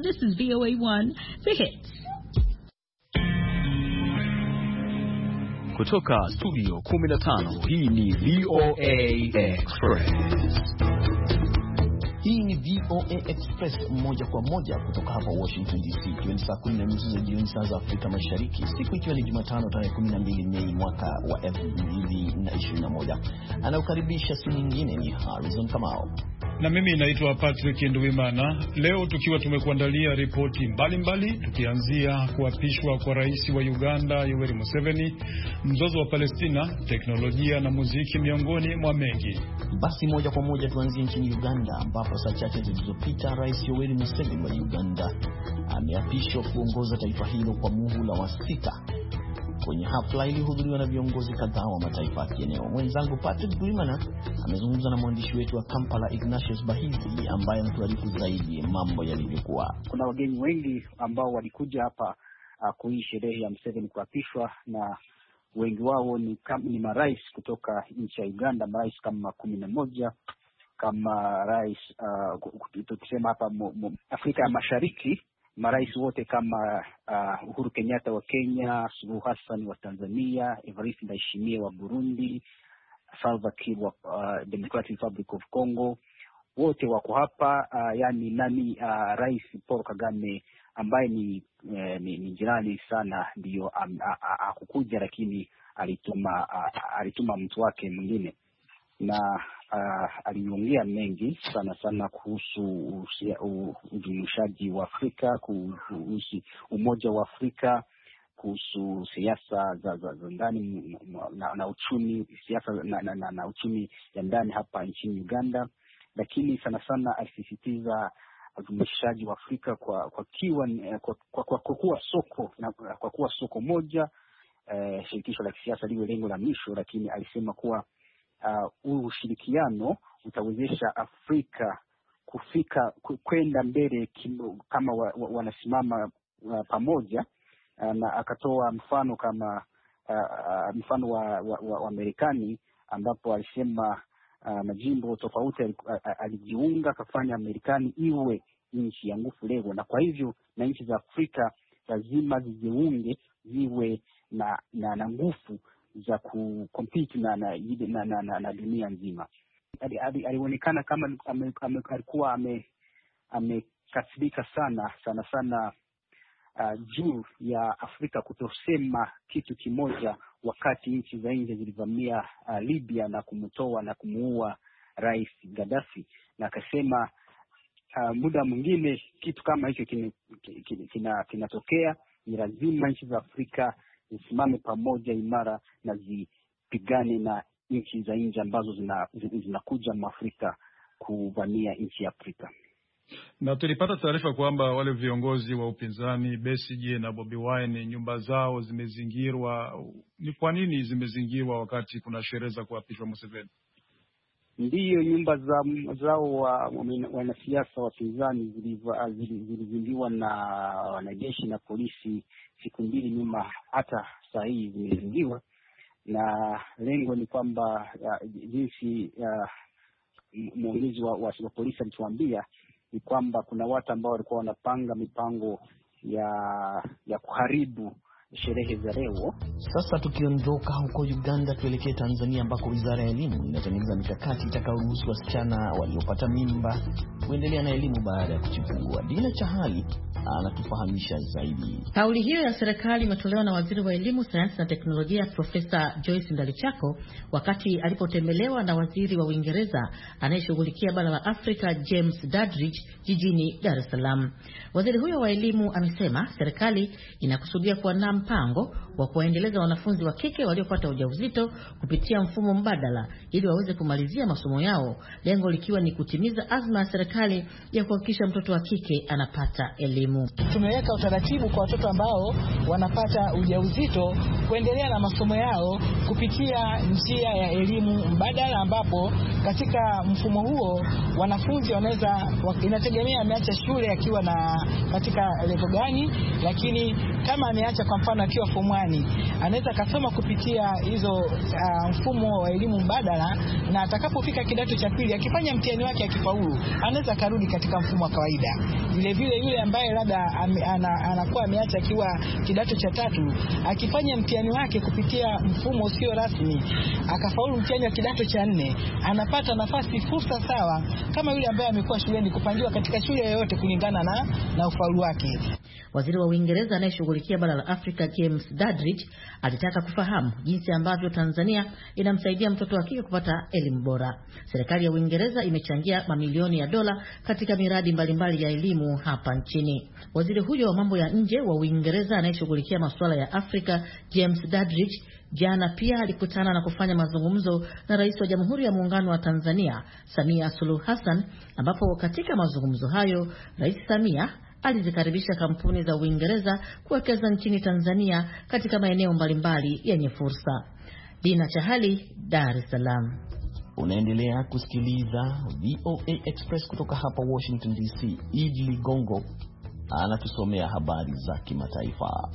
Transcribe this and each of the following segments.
This is VOA1, The Hits. Kutoka studio 15, hii ni VOA Express. Hii ni VOA Express moja kwa moja kutoka hapa Washington DC. Ni saa 10:30 za jioni saa za Afrika Mashariki. Siku ikiwa ni Jumatano tarehe 12 Mei mwaka wa 2021. Anaokaribisha siku nyingine ni Harrison Kamau. Na mimi naitwa Patrick Nduwimana. Leo tukiwa tumekuandalia ripoti mbalimbali, tukianzia kuapishwa kwa rais wa Uganda Yoweri Museveni, mzozo wa Palestina, teknolojia na muziki miongoni mwa mengi. Basi moja kwa moja tuanzie nchini Uganda ambapo saa chache zilizopita Rais Yoweri Museveni wa Uganda ameapishwa kuongoza taifa hilo kwa muhula wa 6. Kwenye hafla ilihudhuriwa na viongozi kadhaa wa mataifa ya kieneo. Mwenzangu Patrick Nduwimana amezungumza na mwandishi wetu wa Kampala Ignatius Bahizi ambaye anatuarifu zaidi mambo yalivyokuwa. Kuna wageni wengi ambao walikuja hapa kuhii sherehe ya Museveni kuapishwa, na wengi wao ni marais kutoka nchi ya Uganda, marais kama 11, kama rais tukisema hapa Afrika ya Mashariki, marais wote kama Uhuru Kenyatta wa Kenya, Suluhu Hassan wa Tanzania, Evariste Ndayishimiye wa Burundi, Salva Kiir wa Democratic Republic of Congo, wote wako hapa. Yani Rais Paul Kagame ambaye ni jirani sana ndio hakukuja, lakini alituma mtu wake mwingine, na aliongea mengi sana kuhusu ujumuishaji wa Afrika, kuhusu umoja wa Afrika, kuhusu siasa za ndani na uchumi, siasa na uchumi ya ndani hapa nchini Uganda. Lakini sana alisisitiza ujumuishaji wa Afrika kwa kuwa soko na kwa kuwa soko moja, shirikisho la kisiasa liwe lengo la mwisho. Lakini alisema kuwa ushirikiano utawezesha Afrika kwenda mbele kama wanasimama pamoja, na akatoa mfano kama mfano wa Marekani, ambapo alisema majimbo tofauti alijiunga kufanya Marekani iwe nchi ya nguvu leo, na kwa hivyo na nchi za Afrika lazima zijiunge ziwe na nguvu za kucompete na dunia nzima. Alionekana kama alikuwa amekasirika sana juu ya Afrika kutosema kitu kimoja wakati nchi za nje zilivamia Libya na kumtoa na kumuua Rais Gaddafi, na akasema muda mwingine kitu kama hicho kinatokea, ni lazima nchi za Afrika zisimame pamoja imara na zipigane na nchi za nje ambazo zinakuja Afrika kuvamia nchi ya Afrika. Na tulipata taarifa kwamba wale viongozi wa upinzani Besigye na Bobi Wine nyumba zao zimezingirwa. Ni kwa nini zimezingirwa wakati kuna sherehe za kuapishwa Museveni? Ndiyo, nyumba zao wanasiasa wapinzani zilizingirwa na wanajeshi na polisi siku 2 nyuma, hata saa hii zimezingirwa, na lengo ni kwamba jinsi mwongozi wa polisi alituambia ni kwamba kuna watu ambao walikuwa wanapanga mipango ya kuharibu sherehe za leo. Sasa tukiondoka huko Uganda tuelekee Tanzania ambako Wizara ya Elimu inatengeneza mikakati itakayoruhusu wasichana waliopata mimba kuendelea na elimu baada ya kuchipua. Dina Chahali anatufahamisha zaidi. Kauli hiyo ya serikali imetolewa na Waziri wa Elimu, Sayansi na Teknolojia Profesa Joyce Ndalichako wakati alipotembelewa na Waziri wa Uingereza anayeshughulikia bara la Afrika James Dadridge jijini Dar es Salaam. Waziri huyo wa Elimu amesema serikali inakusudia kuandaa mpango wa kuwaendeleza wanafunzi wa kike waliopata ujauzito kupitia mfumo mbadala ili waweze kumalizia masomo yao, lengo likiwa ni kutimiza azma ya serikali ya kuhakikisha mtoto wa kike anapata elimu. Tumeweka utaratibu kwa watoto ambao wanapata ujauzito kuendelea na masomo yao kupitia njia ya elimu mbadala, ambapo katika mfumo huo wanafunzi wanaweza, inategemea ameacha shule akiwa na katika level gani, lakini kama ameacha kwa mfano akiwa form 1 anaweza kasoma kupitia hizo mfumo wa elimu mbadala, na atakapofika kidato cha pili akifanya mtihani wake akifaulu anaweza karudi katika mfumo wa kawaida. Vile vile yule ambaye labda anakuwa ameacha akiwa kidato cha 3, akifanya mtihani wake kupitia mfumo usio rasmi akafaulu mtihani wa kidato cha 4, anapata nafasi fursa sawa kama yule ambaye amekuwa shuleni kupangiwa katika shule yoyote kulingana na ufaulu wake. Waziri wa Uingereza anayeshughulikia bara la Afrika James Dadridge alitaka kufahamu jinsi ambavyo Tanzania inamsaidia mtoto wa kike kupata elimu bora. Serikali ya Uingereza imechangia mamilioni ya dola katika miradi mbalimbali ya elimu hapa nchini. Waziri huyo wa mambo ya nje wa Uingereza anayeshughulikia masuala ya Afrika James Dadridge jana pia alikutana na kufanya mazungumzo na Rais wa Jamhuri ya Muungano wa Tanzania Samia Suluhu Hassan, ambapo katika mazungumzo hayo Rais Samia alizikaribisha kampuni za Uingereza kuwekeza nchini Tanzania katika maeneo mbalimbali yenye fursa. Dina Chahali, Dar es Salaam. Unaendelea kusikiliza VOA Express kutoka hapa Washington DC. Idi Ligongo anatusomea habari za kimataifa.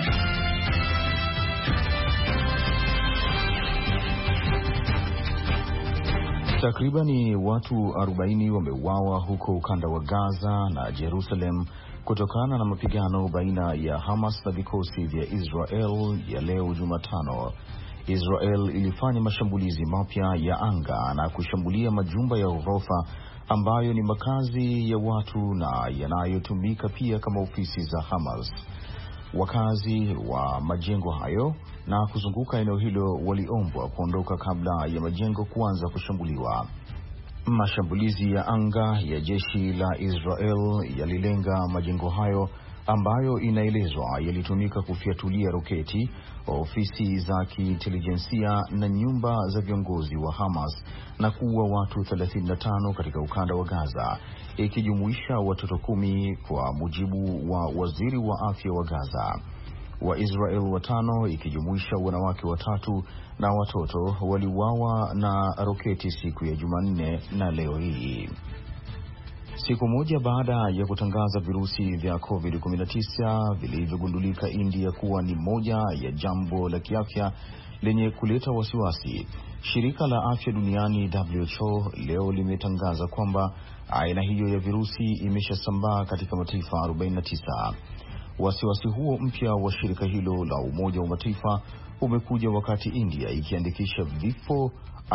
Takribani watu 40 wameuawa huko ukanda wa Gaza na Jerusalem kutokana na mapigano baina ya Hamas na vikosi vya Israel ya leo Jumatano. Israel ilifanya mashambulizi mapya ya anga na kushambulia majumba ya ghorofa ambayo ni makazi ya watu na yanayotumika pia kama ofisi za Hamas. Wakazi wa majengo hayo na kuzunguka eneo hilo waliombwa kuondoka kabla ya majengo kuanza kushambuliwa. Mashambulizi ya anga ya jeshi la Israel yalilenga majengo hayo ambayo inaelezwa yalitumika kufiatulia roketi, ofisi za kiintelijensia na nyumba za viongozi wa Hamas na kuua watu 35 katika ukanda wa Gaza, ikijumuisha watoto 10 kwa mujibu wa waziri wa afya wa Gaza. Waisrael 5 ikijumuisha wanawake 3 na watoto waliuawa na roketi siku ya Jumanne na leo hii. Siku moja baada ya kutangaza virusi vya COVID-19 vilivyogundulika India kuwa ni moja ya jambo la kiafya lenye kuleta wasiwasi, shirika la afya duniani WHO leo limetangaza kwamba aina hiyo ya virusi imeshasambaa katika mataifa 49. Wasiwasi huo mpya wa shirika hilo la Umoja wa Mataifa umekuja wakati India ikiandikisha vifo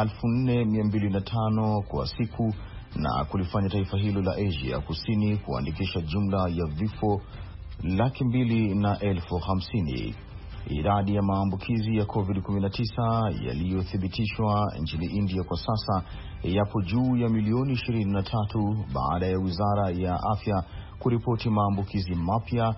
4205 kwa siku na kulifanya taifa hilo la Asia Kusini kuandikisha jumla ya vifo 250,050. Idadi ya maambukizi ya COVID-19 yaliyothibitishwa nchini India kwa sasa yapo juu ya milioni 23 baada ya Wizara ya Afya kuripoti maambukizi mapya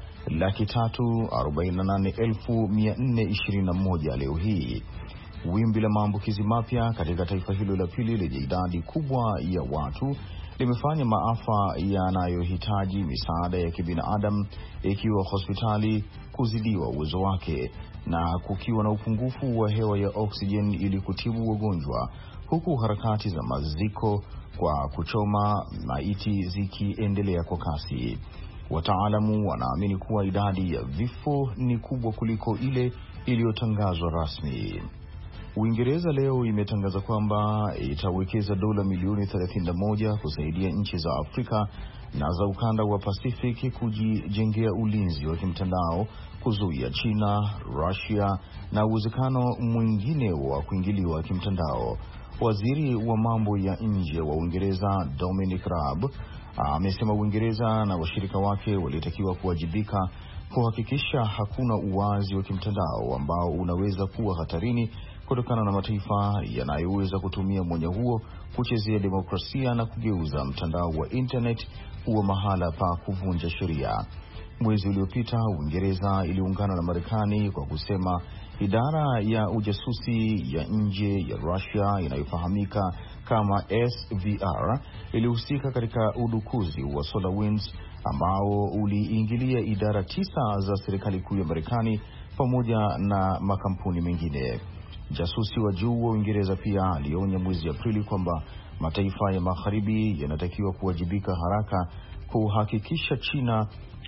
348,421 leo hii. Wimbi la maambukizi mapya katika taifa hilo la pili lenye idadi kubwa ya watu limefanya maafa yanayohitaji misaada ya kibinadamu, ikiwa hospitali kuzidiwa uwezo wake na kukiwa na upungufu wa hewa ya oksijeni ili kutibu wagonjwa, huku harakati za maziko kwa kuchoma maiti zikiendelea kwa kasi. Wataalamu wanaamini kuwa idadi ya vifo ni kubwa kuliko ile iliyotangazwa rasmi. Uingereza leo imetangaza kwamba itawekeza dola milioni 31 kusaidia nchi za Afrika na za ukanda wa Pacific kujijengea ulinzi wa kimtandao, kuzuia China, Russia na uwezekano mwingine wa kuingiliwa kimtandao. Waziri wa mambo ya nje wa Uingereza Dominic Raab amesema Uingereza na washirika wake walitakiwa kuwajibika kuhakikisha hakuna uwazi wa kimtandao ambao unaweza kuwa hatarini kutokana na mataifa yanayoweza kutumia mwanya huo kuchezea demokrasia na kugeuza mtandao wa internet kuwa mahala pa kuvunja sheria. Mwezi uliopita Uingereza iliungana na Marekani kwa kusema idara ya ujasusi ya nje ya Russia inayofahamika kama SVR ilihusika katika udukuzi wa SolarWinds ambao uliingilia idara 9 za serikali kuu ya Marekani pamoja na makampuni mengine. Jasusi wa juu wa Uingereza pia alionya mwezi Aprili kwamba mataifa ya magharibi yanatakiwa kuwajibika haraka kuhakikisha China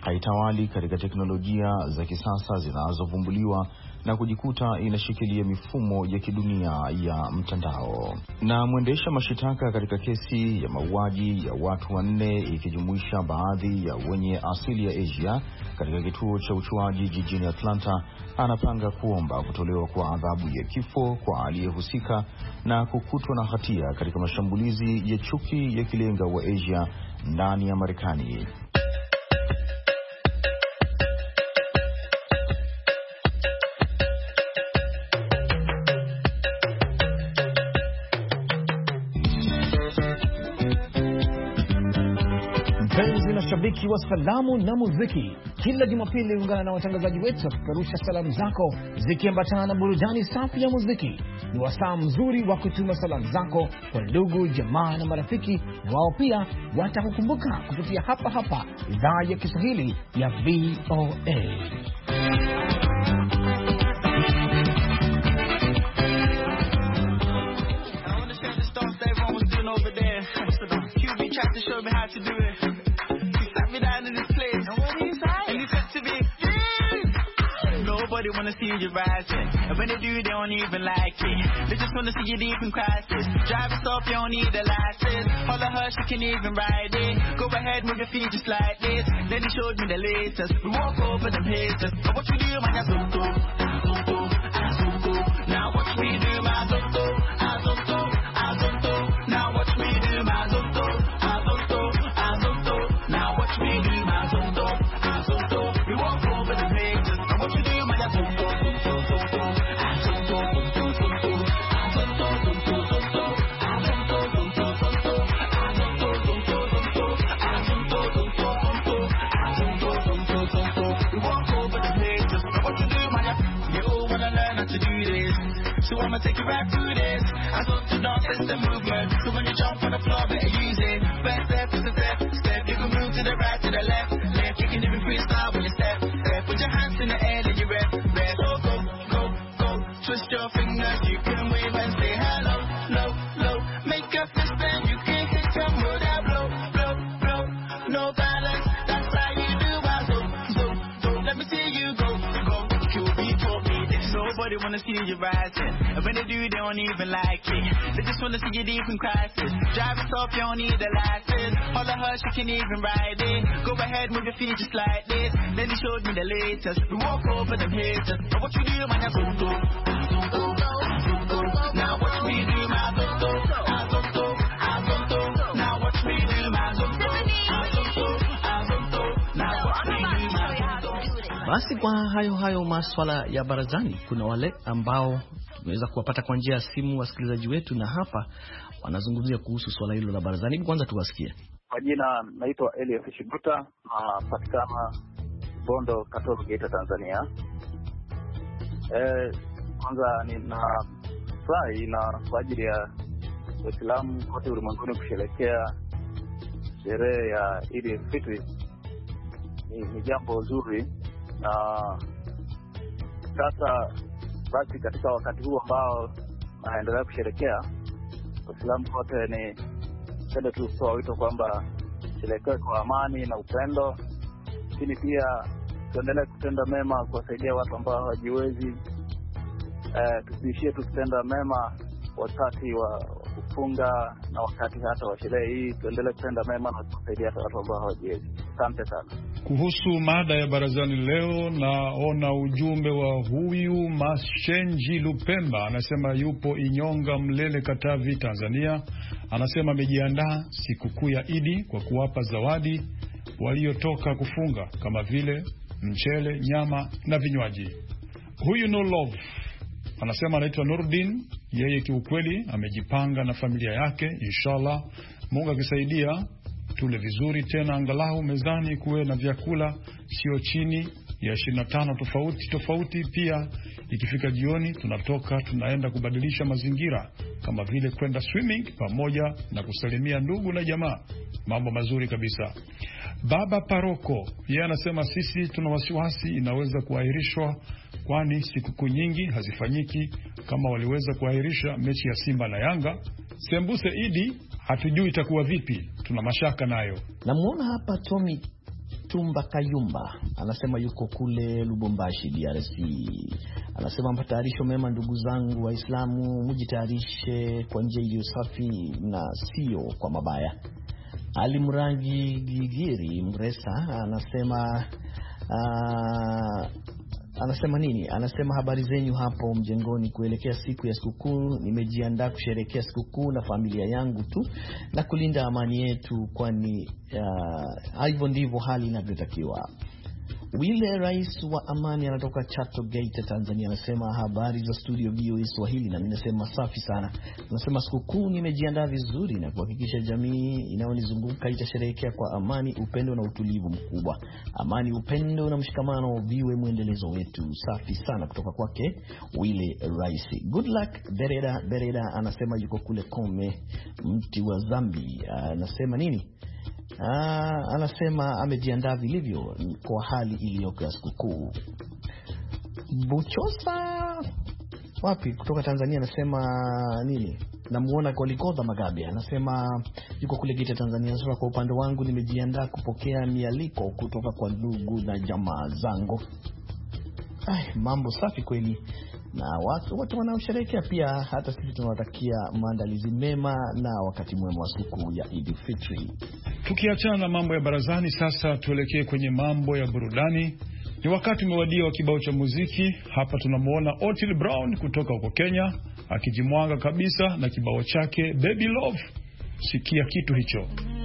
haitawali katika teknolojia za kisasa zinazovumbuliwa na kujikuta inashikilia mifumo ya kidunia ya mtandao. Na mwendesha mashitaka katika kesi ya mauaji ya watu 4 ikijumuisha baadhi ya wenye asili ya Asia katika kituo cha uchuaji jijini Atlanta anapanga kuomba kutolewa kwa adhabu ya kifo kwa aliyehusika na kukutwa na hatia katika mashambulizi ya chuki ya kilenga wa Asia ndani ya Marekani. Shabiki wa salamu na muziki, kila Jumapili ungana na watangazaji wetu wakikarusha salamu zako zikiambatana na burudani safi ya muziki. Ni wasaa mzuri wa kutuma salamu zako kwa ndugu, jamaa na marafiki, na wao pia watakukumbuka kupitia hapa hapa idhaa ya Kiswahili ya VOA. Nobody wanna see you rising, and when they do, they don't even like it. They just wanna see you deep in crisis. Drive us off, you don't need a license. Holler her, she can even ride it. Go ahead, move your feet just like this. Then he showed me the latest. We walk over them haters. But what you do, man, I don't do. Now watch me do my don't do. Now watch me do my don't do. Now watch me do my don't do. We walk over them haters. But what you do, man, I don't do. So I'ma take you back to this. I thought to dance is the movement. So when you jump on the floor, better use it. First step is a step. You can move to the right, to the left. You can even freestyle when you step. Put your hands in the air, then you rep. So go. Twist your fingers, you can wave and say hello, low. Make a fist bend, you can hit some with that blow. No balance, that's how you do my so let me see you go. QB taught me this. Nobody wanna see you rising, and when they do, they don't even like it. They just wanna see you deep in crisis. Drive us off, you don't need a license. Holler her, she can even ride it. Go ahead, move your feet just like this. Then he showed me the latest. We walk over them haters. But what you do, man, I don't do. Now watch me do my don't do. Now watch me do my don't do. Now watch me do my don't do. Basi kwa hayo maswala ya barazani, kuna wale ambao tumeweza kuwapata kwa njia ya simu, wasikilizaji wetu, na hapa wanazungumzia kuhusu swala hilo la barazani. Kwanza tuwasikie. Kwa jina naitwa Elias Shibuta, napatikana Bondo, Katoro, Geita, Tanzania. Kwanza ninafurahi na kwa ajili ya Waislamu kote ulimwenguni kusherehekea sherehe ya Eid al-Fitr. Ni jambo zuri, na sasa basi katika wakati huu ambao naendelea kusherehekea, Waislamu kote ni pende tu kutoa wito kwamba sherekea kwa amani na upendo, lakini pia tuendelee kutenda mema kuwasaidia watu ambao hawajiwezi. Tusiishie tukitenda mema wakati wa kufunga na wakati hata wa sherehe hii, tuendelee kutenda mema na kusaidia hata watu ambao hawajiwezi. Asante sana. Kuhusu mada ya barazani leo, naona ujumbe wa huyu Mashenji Lupemba, anasema yupo Inyonga, Mlele, Katavi, Tanzania. Anasema amejiandaa sikukuu ya Idi kwa kuwapa zawadi waliotoka kufunga kama vile mchele, nyama na vinywaji. Huyu No Love anasema anaitwa Nurdin, yeye kiukweli amejipanga na familia yake. Inshallah Mungu akisaidia tule vizuri, tena angalau mezani kuwe na vyakula sio chini ya 25 tofauti. Pia ikifika jioni tunatoka tunaenda kubadilisha mazingira kama vile kwenda swimming pamoja na kusalimia ndugu na jamaa. Mambo mazuri kabisa. Baba Paroko yeye anasema sisi tuna wasiwasi inaweza kuahirishwa, kwani sikukuu nyingi hazifanyiki. Kama waliweza kuahirisha mechi ya Simba na Yanga, sembuse Idi hatujui itakuwa vipi, tuna mashaka nayo. Namuona hapa Lutumba Kayumba anasema yuko kule Lubumbashi, DRC. Anasema matayarisho mema ndugu zangu Waislamu, mjitayarishe kwa njia iliyo safi na sio kwa mabaya. Ali Mrangi Gigiri Mresa anasema nini? Anasema habari zenyu hapo mjengoni kuelekea siku ya sikukuu. Nimejiandaa kusherehekea sikukuu na familia yangu tu na kulinda amani yetu, kwani hivyo ndivyo hali inavyotakiwa. Wile Rais wa Amani anatoka Chato Gate, Tanzania, anasema habari za studio VOA Swahili, na mimi nasema safi sana. Anasema sikukuu nimejiandaa vizuri na kuhakikisha jamii inayonizunguka itasherehekea kwa amani, upendo na utulivu mkubwa. Amani, upendo na mshikamano viwe muendelezo wetu. Safi sana kutoka kwake Wile Rais. Good luck Bereda anasema yuko kule Kome, mti wa Zambi. Anasema nini? Anasema amejiandaa vilivyo kwa hali iliyoko ya sikukuu. Buchosa wapi kutoka Tanzania anasema nini? Namuona Goligodha Magabe anasema yuko kule Geita, Tanzania. Sasa kwa upande wangu nimejiandaa kupokea mialiko kutoka kwa ndugu na jamaa zangu. Mambo safi kweli. Na watu wanaosherehekea pia, hata sisi tunawatakia maandalizi mema na wakati mwema wa siku ya Eid Fitri. Tukiachana na mambo ya barazani, sasa tuelekee kwenye mambo ya burudani. Ni wakati umewadia wa kibao cha muziki. Hapa tunamuona Otile Brown kutoka huko Kenya akijimwanga kabisa na kibao chake Baby Love. Sikia kitu hicho.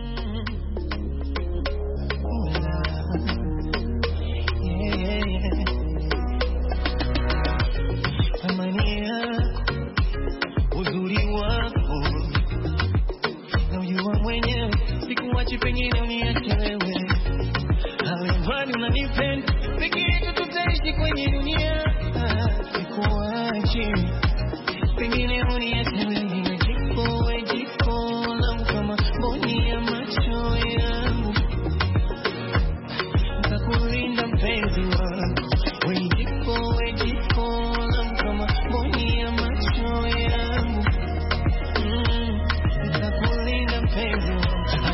Pengine uniache wewe, hawani unanipenda, peke yetu tutaishi kwenye dunia. Sikuachi, pengine uniache wewe, jiko langu kama mboni ya macho yangu, nitakulinda mpenzi wangu. Wewe jiko langu kama mboni ya macho yangu, nitakulinda mpenzi wangu.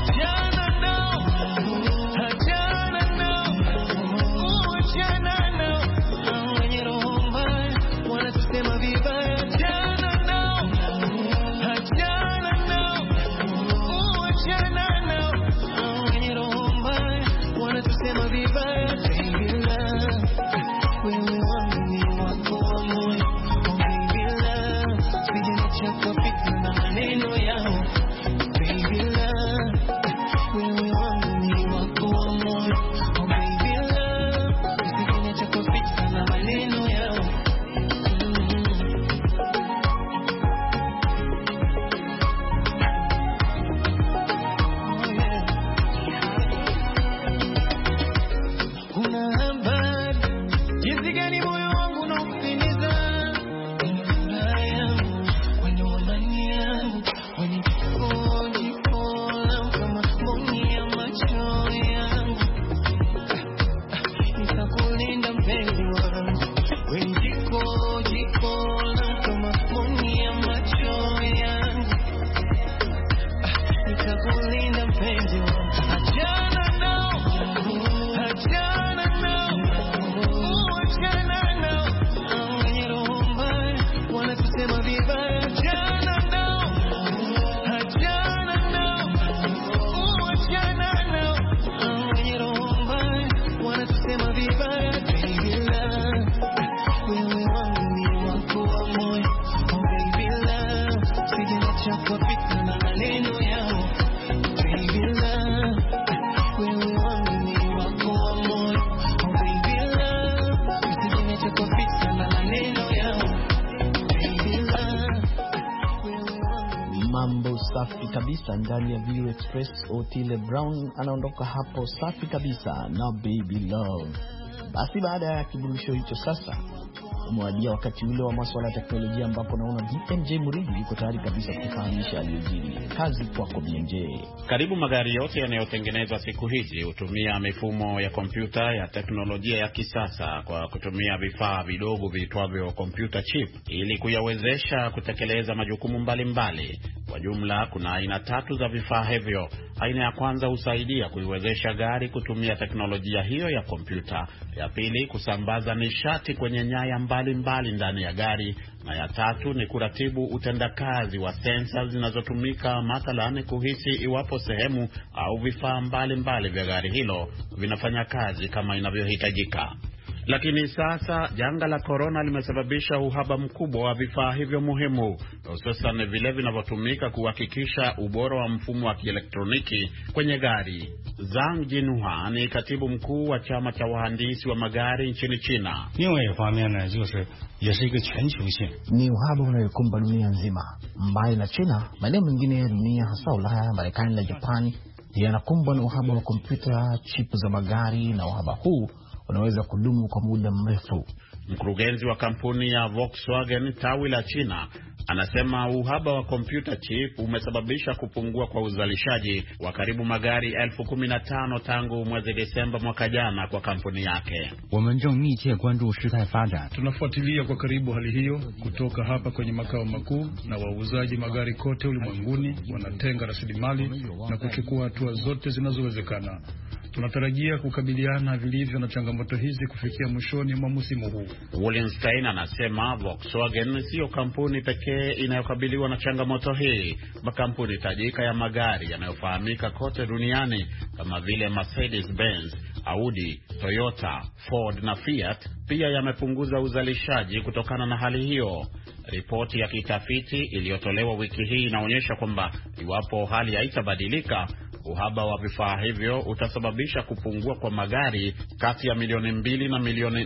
Safi kabisa ndani ya VOA Express. Otile Brown anaondoka hapo safi kabisa na Baby Love. Basi baada ya kiburudisho hicho, sasa umewadia wakati ule wa masuala ya teknolojia, ambapo naona BMJ Muridi yuko tayari kabisa kufahamisha aliyojiri. Kazi kwako BMJ. Karibu magari yote yanayotengenezwa siku hizi hutumia mifumo ya kompyuta ya teknolojia ya kisasa kwa kutumia vifaa vidogo viitwavyo computer chip ili kuyawezesha kutekeleza majukumu mbalimbali. Kwa jumla kuna aina 3 za vifaa hivyo. Aina ya kwanza husaidia kuiwezesha gari kutumia teknolojia hiyo ya kompyuta. Ya pili kusambaza nishati kwenye nyaya mbalimbali ndani ya gari, na ya tatu ni kuratibu utendakazi wa sensa zinazotumika mathalan kuhisi iwapo sehemu au vifaa mbalimbali vya gari hilo vinafanya kazi kama inavyohitajika. Lakini sasa janga la corona limesababisha uhaba mkubwa wa vifaa hivyo muhimu, hususan vile vinavyotumika kuhakikisha ubora wa mfumo wa kielektroniki kwenye gari. Zhang Jinhua ni katibu mkuu wa chama cha wahandisi wa magari nchini China. Ni uhaba unayokumba dunia nzima. Mbali na China, maeneo mengine ya dunia hasa Ulaya, Marekani na Japani yanakumbwa na uhaba wa kompyuta, chipu za magari, na uhaba huu unaweza kudumu kwa muda mrefu. Mkurugenzi wa kampuni ya Volkswagen tawi la China anasema uhaba wa kompyuta chip umesababisha kupungua kwa uzalishaji wa karibu magari 15,000 tangu mwezi Desemba mwaka jana kwa kampuni yake. Tunafuatilia kwa karibu hali hiyo kutoka hapa kwenye makao makuu, na wauzaji magari kote ulimwenguni wanatenga rasilimali na kuchukua hatua zote zinazowezekana. Tunatarajia kukabiliana vilivyo na changamoto hizi kufikia mwishoni mwa msimu huu. Wallenstein anasema Volkswagen sio kampuni pekee inayokabiliwa na changamoto hii. Makampuni tajika ya magari yanayofahamika kote duniani kama vile Mercedes-Benz, Audi, Toyota, Ford na Fiat pia yamepunguza uzalishaji kutokana na hali hiyo. Ripoti ya kitafiti iliyotolewa wiki hii inaonyesha kwamba iwapo hali haitabadilika, uhaba wa vifaa hivyo utasababisha kupungua kwa magari kati ya milioni 2 na milioni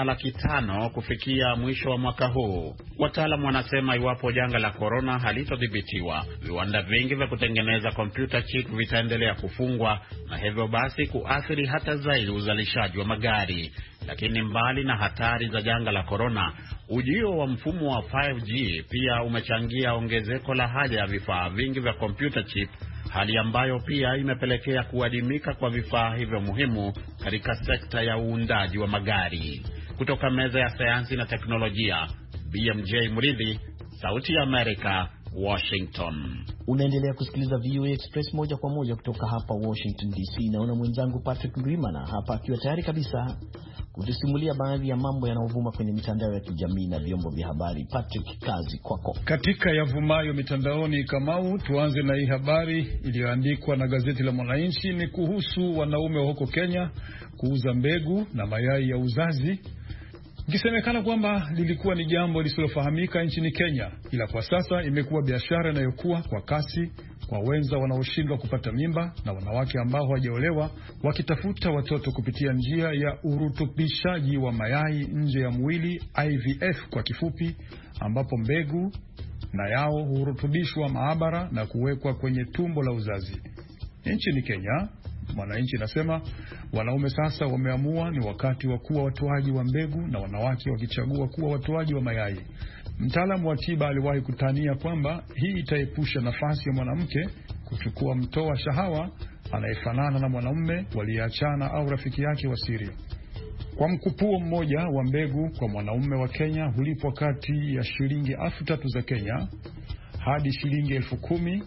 4.5 kufikia mwisho wa mwaka huu. Wataalamu wanasema iwapo janga la corona halitodhibitiwa, viwanda vingi vya kutengeneza kompyuta chip vitaendelea kufungwa, na hivyo basi kuathiri hata zaidi uzalishaji wa magari. Lakini mbali na hatari za janga la corona, ujio wa mfumo wa 5G pia umechangia ongezeko la haja ya vifaa vingi vya kompyuta chip, hali ambayo pia imepelekea kuadimika kwa vifaa hivyo muhimu katika sekta ya uundaji wa magari. Kutoka meza ya sayansi na teknolojia, BMJ Mridhi, Sauti ya Amerika, Washington. Unaendelea kusikiliza VOA Express moja kwa moja kutoka hapa Washington DC. Naona mwenzangu Patrick Ndwimana hapa akiwa tayari kabisa kutusimulia baadhi ya mambo yanayovuma kwenye mitandao ya kijamii na vyombo vya habari. Patrick, kazi kwako. Katika yavumayo mitandaoni, Kamau, tuanze na hii habari iliyoandikwa na gazeti la Mwananchi. Ni kuhusu wanaume wa huko Kenya kuuza mbegu na mayai ya uzazi, ikisemekana kwamba lilikuwa ni jambo lisilofahamika nchini Kenya, ila kwa sasa imekuwa biashara inayokuwa kwa kasi kwa wenza wanaoshindwa kupata mimba na wanawake ambao hawajaolewa wakitafuta watoto kupitia njia ya urutubishaji wa mayai nje ya mwili, IVF kwa kifupi, ambapo mbegu na yao hurutubishwa maabara na kuwekwa kwenye tumbo la uzazi. Nchini Kenya, Mwananchi nasema wanaume sasa wameamua ni wakati wa kuwa watoaji wa mbegu na wanawake wakichagua kuwa watoaji wa mayai. Mtaalamu wa tiba aliwahi kutania kwamba hii itaepusha nafasi ya mwanamke kuchukua mtoa shahawa anayefanana na mwanamume waliyeachana au rafiki yake wa siri. Kwa mkupuo mmoja wa mbegu kwa mwanaume wa Kenya hulipwa kati ya shilingi 3,000 za Kenya hadi shilingi 10,000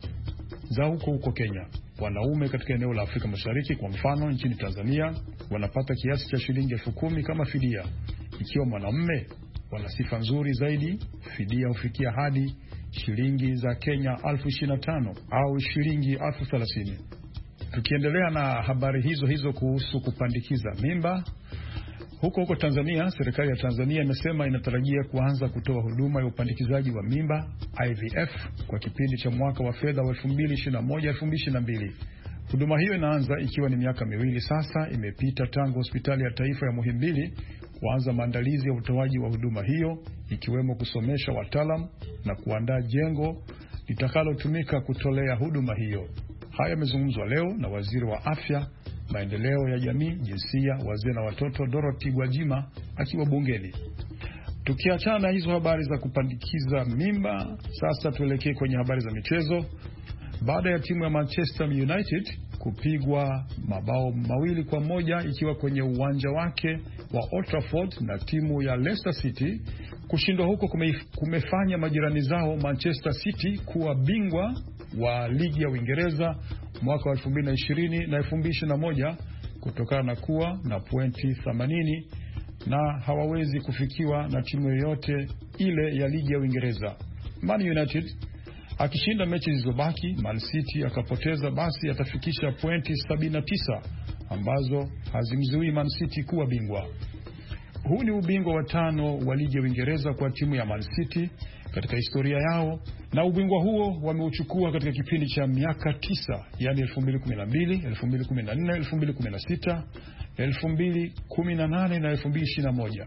za huko Kenya. Wanaume katika eneo la Afrika Mashariki, kwa mfano nchini Tanzania, wanapata kiasi cha shilingi 10,000 kama fidia. Ikiwa mwanamume wana sifa nzuri zaidi, fidia hufikia hadi shilingi za Kenya 25,000 au shilingi 30,000. Tukiendelea na habari hizo kuhusu kupandikiza mimba, huko Tanzania, serikali ya Tanzania imesema inatarajia kuanza kutoa huduma ya upandikizaji wa mimba IVF kwa kipindi cha mwaka wa fedha wa 2021-2022. Huduma hiyo inaanza ikiwa ni miaka 2 sasa imepita tangu hospitali ya taifa ya Muhimbili kuanza maandalizi ya utoaji wa huduma hiyo, ikiwemo kusomesha wataalamu na kuandaa jengo litakalotumika kutolea huduma hiyo. Haya yamezungumzwa leo na waziri wa afya, maendeleo ya jamii, jinsia, wazee na watoto, Dorothy Gwajima akiwa bungeni. Tukiachana na hizo habari za kupandikiza mimba, sasa tuelekee kwenye habari za michezo. Baada ya timu ya Manchester United kupigwa mabao 2-1 ikiwa kwenye uwanja wake wa Old Trafford na timu ya Leicester City. Kushindwa huko kumefanya majirani zao Manchester City kuwa bingwa wa ligi ya Uingereza mwaka wa 2020 na 2021 kutokana na kuwa na pointi 80 na hawawezi kufikiwa na timu yoyote ile ya ligi ya Uingereza. Man United akishinda mechi zilizobaki, Man City akapoteza, basi atafikisha pointi 79 ambazo hazimzuii Man City kuwa bingwa. Huu ni ubingwa wa 5 wa ligi ya Uingereza kwa timu ya Man City katika historia yao, na ubingwa huo wameuchukua katika kipindi cha miaka 9, yani 2012, 2014, 2016, 2018 na 2021.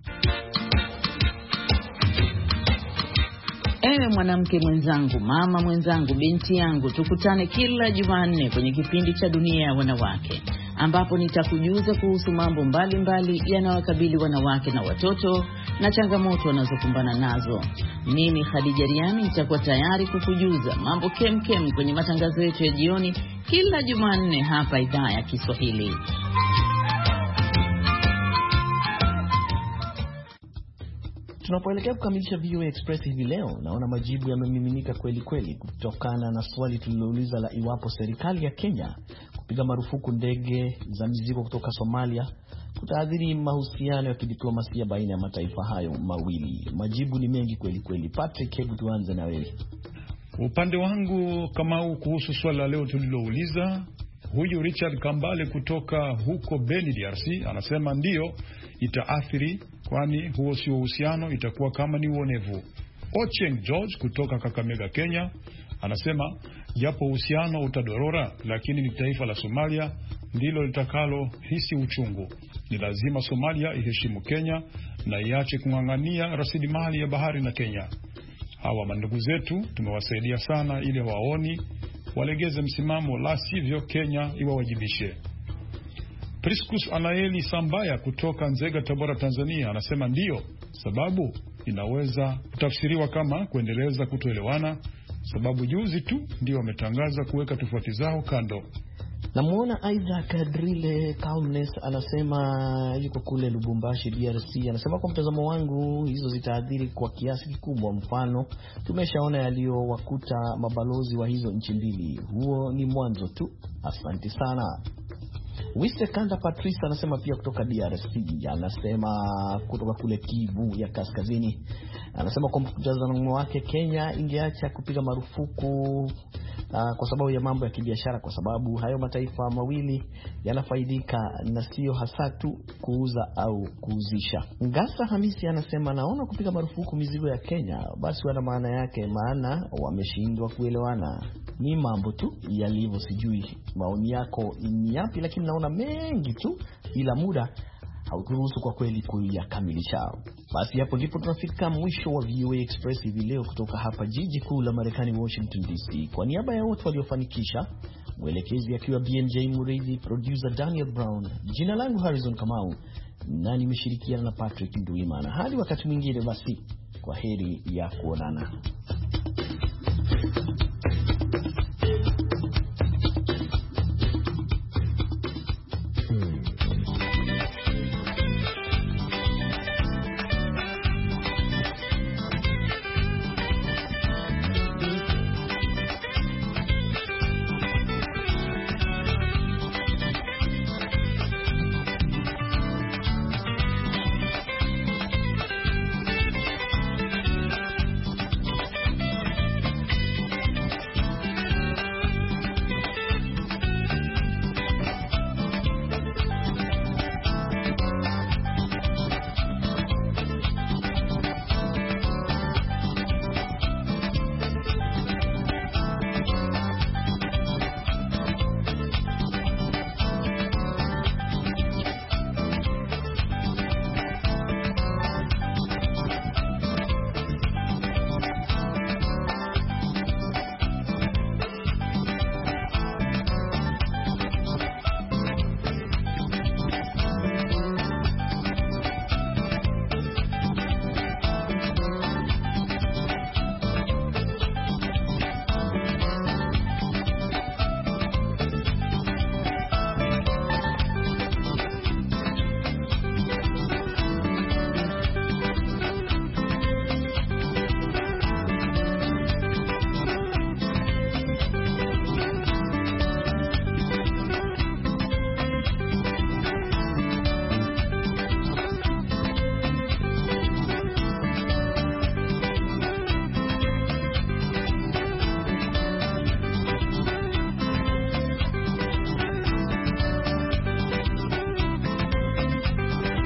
Ewe mwanamke mwenzangu, mama mwenzangu, binti yangu, tukutane kila Jumanne kwenye kipindi cha Dunia ya Wanawake, ambapo nitakujuza kuhusu mambo mbalimbali yanayowakabili wanawake na watoto na changamoto wanazokumbana nazo. Mimi Khadija Riami nitakuwa tayari kukujuza mambo kemkem kwenye matangazo yetu ya jioni kila Jumanne hapa Idhaa ya Kiswahili. Tunapoelekea kukamilisha VOA Express hivi leo, naona majibu yamemiminika kweli kweli kutokana na swali tulilouliza la iwapo serikali ya Kenya kupiga marufuku ndege za mizigo kutoka Somalia kutaathiri mahusiano ya kidiplomasia baina ya mataifa hayo mawili. Majibu ni mengi kweli kweli. Patrick, hebu tuanze na wewe. Upande wangu kama kuhusu swali la leo tulilouliza, huyu Richard Kambale kutoka huko Beni DRC anasema ndio itaathiri, kwani huo sio uhusiano, itakuwa kama ni uonevu. Ocheng George kutoka Kakamega Kenya anasema japo uhusiano utadorora, lakini ni taifa la Somalia ndilo litakalo hisi uchungu. Ni lazima Somalia iheshimu Kenya na iache kung'ang'ania rasilimali ya bahari na Kenya. Hawa mandugu zetu tumewasaidia sana ili waoni walegeze msimamo, la sivyo Kenya iwawajibishe. Priscus Anaeli Sambaya kutoka Nzega, Tabora, Tanzania anasema ndio, sababu inaweza kutafsiriwa kama kuendeleza kutoelewana, sababu juzi tu ndio wametangaza kuweka tofauti zao kando. Namuona Isaac Drile Calmness anasema yuko kule Lubumbashi DRC, anasema kwa mtazamo wangu hizo zitaadhiri kwa kiasi kikubwa. Mfano tumeshaona yaliyowakuta mabalozi wa hizo nchi mbili, huo ni mwanzo tu. Asante sana. Wiste Kanda Patrice anasema pia kutoka DRC, anasema kutoka kule Kivu ya Kaskazini, anasema kwa mtazamo wake Kenya ingeacha kupiga marufuku kwa sababu ya mambo ya kibiashara, kwa sababu hayo mataifa mawili yanafaidika na sio hasa tu kuuza au kuuzisha. Ngasa Hamisi anasema naona kupiga marufuku mizigo ya Kenya basi wana maana yake, maana wameshindwa kuelewana. Ni mambo tu yalivyo, sijui maoni yako ni yapi, lakini naona mengi tu ila muda hauturuhusu kwa kweli kuyakamilisha. Basi hapo ndipo tunafika mwisho wa VOA Express hivi leo kutoka hapa jiji kuu la Marekani, Washington DC. Kwa niaba ya wote waliofanikisha, mwelekezi akiwa BMJ Muridhi, producer Daniel Brown, jina langu Harrison Kamau na nimeshirikiana na Patrick Nduimana. Hadi wakati mwingine, basi kwa heri ya kuonana.